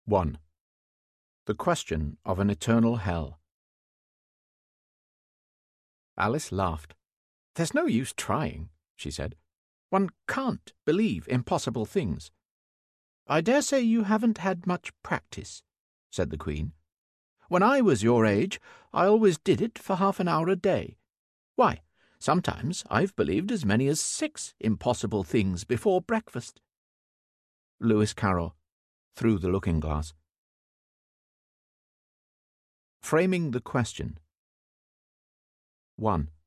1. The question of an eternal hell. Alice laughed. "There's no use trying," she said. "One can't believe impossible things." "I dare say you haven't had much practice," said the Queen. "When I was your age, I always did it for half an hour a day. Why, sometimes I've believed as many as 6 impossible things before breakfast." Lewis Carroll, Through the Looking-Glass. Framing the question. 1.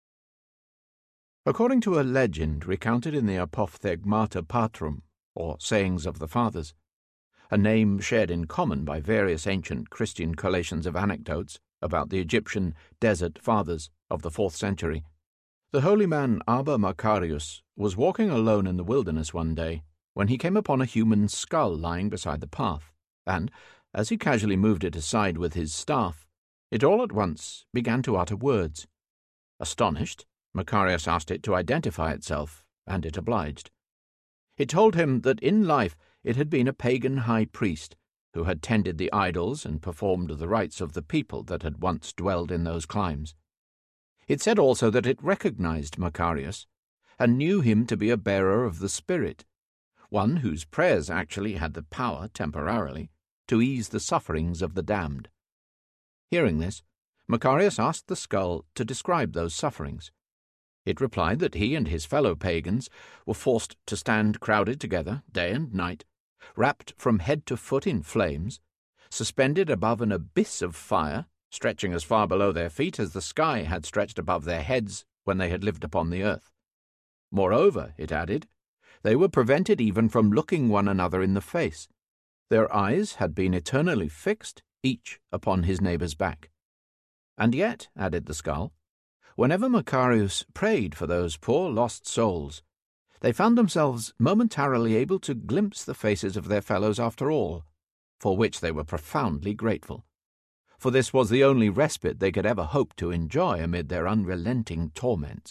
According to a legend recounted in the Apophthegmata Patrum, or Sayings of the Fathers, a name shared in common by various ancient Christian collations of anecdotes about the Egyptian desert fathers of the 4th century, the holy man Abba Macarius was walking alone in the wilderness one day when he came upon a human skull lying beside the path, and, as he casually moved it aside with his staff, it all at once began to utter words. Astonished, Macarius asked it to identify itself, and it obliged. It told him that in life it had been a pagan high priest who had tended the idols and performed the rites of the people that had once dwelled in those climes. It said also that it recognized Macarius and knew him to be a bearer of the Spirit, one whose prayers actually had the power, temporarily, to ease the sufferings of the damned. Hearing this, Macarius asked the skull to describe those sufferings. It replied that he and his fellow pagans were forced to stand crowded together day and night, wrapped from head to foot in flames, suspended above an abyss of fire, stretching as far below their feet as the sky had stretched above their heads when they had lived upon the earth. Moreover, it added, they were prevented even from looking one another in the face. Their eyes had been eternally fixed, each upon his neighbour's back. And yet, added the skull, whenever Macarius prayed for those poor lost souls, they found themselves momentarily able to glimpse the faces of their fellows after all, for which they were profoundly grateful. For this was the only respite they could ever hope to enjoy amid their unrelenting torments.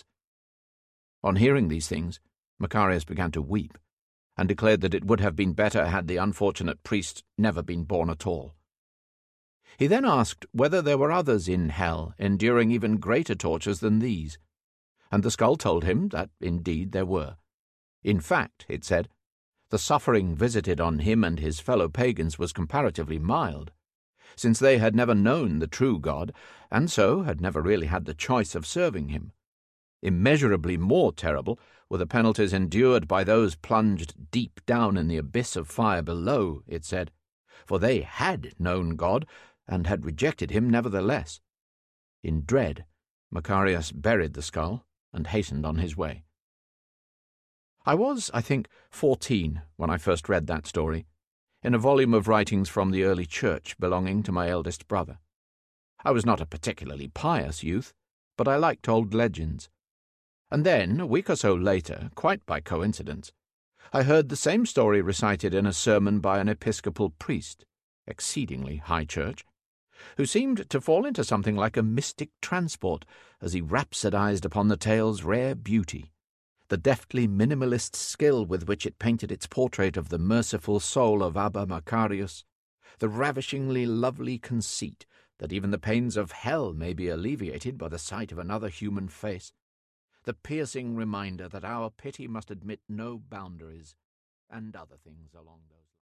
On hearing these things, Macarius began to weep, and declared that it would have been better had the unfortunate priest never been born at all. He then asked whether there were others in hell enduring even greater tortures than these, and the skull told him that indeed there were. In fact, it said, the suffering visited on him and his fellow pagans was comparatively mild, since they had never known the true God, and so had never really had the choice of serving him. Immeasurably more terrible were the penalties endured by those plunged deep down in the abyss of fire below, it said, for they had known God, and had rejected him nevertheless. In dread, Macarius buried the skull and hastened on his way. I was, I think, 14 when I first read that story, in a volume of writings from the early church belonging to my eldest brother. I was not a particularly pious youth, but I liked old legends. And then, a week or so later, quite by coincidence, I heard the same story recited in a sermon by an Episcopal priest, exceedingly high church, who seemed to fall into something like a mystic transport as he rhapsodized upon the tale's rare beauty, the deftly minimalist skill with which it painted its portrait of the merciful soul of Abba Macarius, the ravishingly lovely conceit that even the pains of hell may be alleviated by the sight of another human face, the piercing reminder that our pity must admit no boundaries, and other things along those lines.